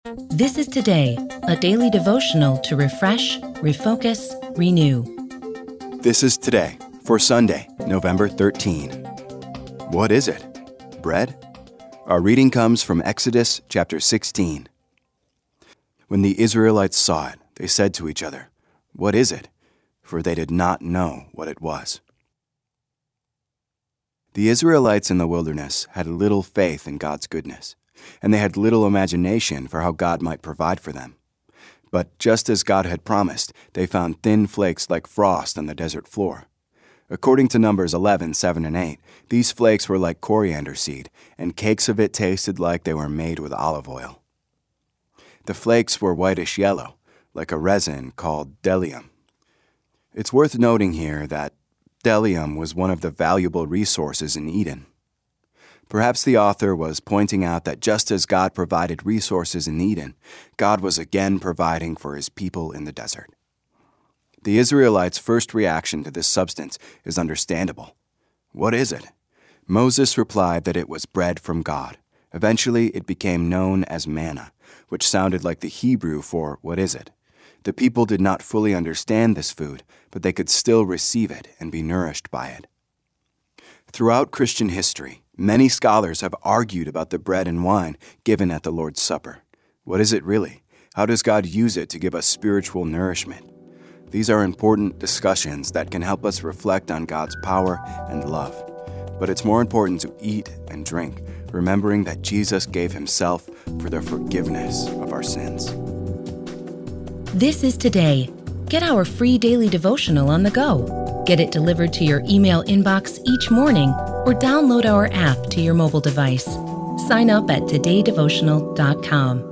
This is Today, a daily devotional to refresh, refocus, renew. This is Today for Sunday, November 13. What is it? Bread? Our reading comes from Exodus chapter 16. When the Israelites saw it, they said to each other, "What is it?" For they did not know what it was. The Israelites in the wilderness had little faith in God's goodness, and they had little imagination for how God might provide for them. But just as God had promised, they found thin flakes like frost on the desert floor. According to Numbers 11, 7, and 8, these flakes were like coriander seed, and cakes of it tasted like they were made with olive oil. The flakes were whitish yellow, like a resin called bdellium. It's worth noting here that bdellium was one of the valuable resources in Eden. Perhaps the author was pointing out that just as God provided resources in Eden, God was again providing for his people in the desert. The Israelites' first reaction to this substance is understandable. What is it? Moses replied that it was bread from God. Eventually, it became known as manna, which sounded like the Hebrew for "what is it?" The people did not fully understand this food, but they could still receive it and be nourished by it. Throughout Christian history, many scholars have argued about the bread and wine given at the Lord's Supper. What is it really? How does God use it to give us spiritual nourishment? These are important discussions that can help us reflect on God's power and love. But it's more important to eat and drink, remembering that Jesus gave himself for the forgiveness of our sins. This is Today. Get our free daily devotional on the go. Get it delivered to your email inbox each morning or download our app to your mobile device. Sign up at todaydevotional.com.